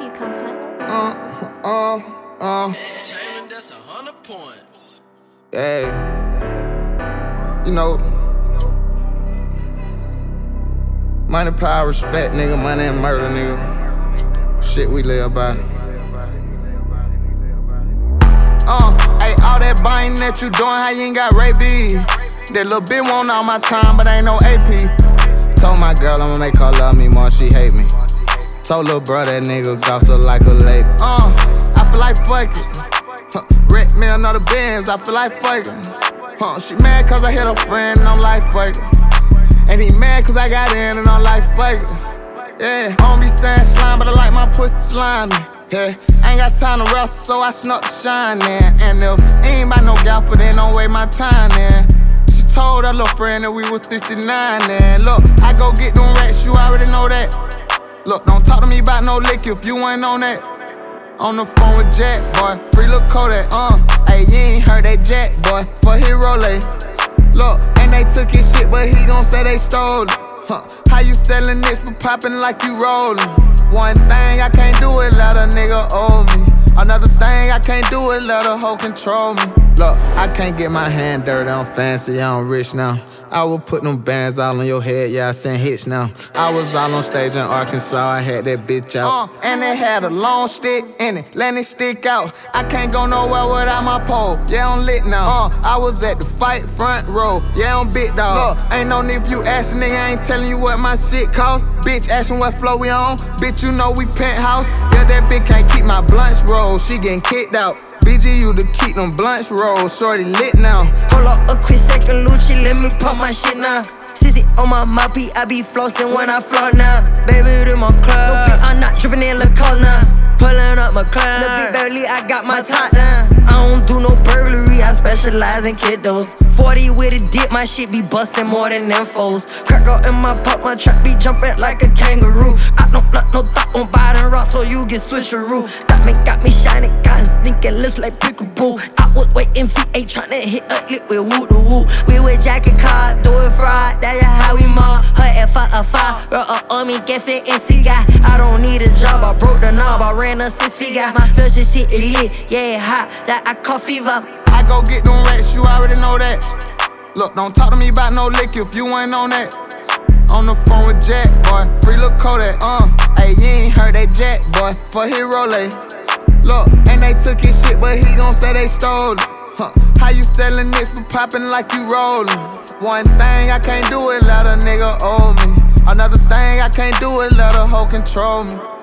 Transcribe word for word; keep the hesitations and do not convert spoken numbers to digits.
you, consent. Uh, uh, uh. Chamberlain, that's a hundred points. Yeah. You know, money, power, respect, nigga. Money and murder, nigga. Shit we live by. Uh, hey, all that buying that you doing, how you ain't got rabies? That little bitch want all my time, but ain't no A P. Told my girl I'ma make her love me more, she hate me. Told little bro that nigga gossip like a lady. Uh, I feel like fucking. Huh, Red me another Benz, I feel like fucking. Huh, she mad cause I hit her friend and I'm like fucking. And he mad cause I got in and I'm like fucking. Yeah, I don't be saying slime, but I like my pussy slimy. Yeah, I ain't got time to wrestle, so I snuck the shine there. And if ain't by no gaffer, then don't waste my time there. She told her little friend that we was sixty-nine there. Look, I go get them racks, you already know that. Look, don't talk to me about no lick if you ain't on that. On the phone with Jack, boy, free lil' Kodak, uh. Ayy, you ain't heard that Jack, boy, for his Rolex. Look, and they took his shit, but he gon' say they stole it. Huh. How you sellin' this but poppin' like you rollin'? One thing I can't do is let a nigga owe me. Another thing I can't do is let a hoe control me. Look, I can't get my hand dirty, I'm fancy, I'm rich now. I will put them bands all on your head, yeah, I send hits now. I was all on stage in Arkansas, I had that bitch out. Uh, and it had a long stick in it, let it stick out. I can't go nowhere without my pole, yeah, I'm lit now. Uh, I was at the fight front row, yeah, I'm big dog. Look, ain't no need if you asking, nigga, I ain't telling you what my shit cost. Bitch asking what flow we on, bitch, you know we penthouse. Yeah, that bitch can't keep my blunts roll, she getting kicked out. B G U to keep them blunts roll, shorty lit now. Hold up a quick second, Lucci, let me pop my shit now. Sissy on my moppy, I be flossing when I float now. Baby, to my club, no bitch, I'm not tripping in the car now. Pulling up my club, no big barely, I got my top down. I don't do no burglary, I specialize in kiddos. forty with a dip, my shit be bustin' more than them foes. Crack out in my pop, my trap be jumpin' like a kangaroo. I don't let no thought on Biden Ross, so you get switcheroo. That man got me shining, got his thinking looks like peekaboo. I was waiting, feet ain't tryna hit a lick with woo doo woo. We with jacket car, do it fraud, that's how we mob. Her F I a five, roll up on me, get fit and cigar. I don't need a job, I broke the knob, I ran a six figure. My filter shit is lit, yeah, hot, that I call fever. I go get them racks, you already know that. Look, don't talk to me about no lick if you ain't on that. On the phone with Jack, boy, free lil' Kodak, uh. Ayy, you ain't heard that Jack, boy, for his Rolex. Look, and they took his shit, but he gon' say they stole it. Huh. How you sellin' this but poppin' like you rollin'? One thing I can't do is let a nigga owe me. Another thing I can't do is let a hoe control me.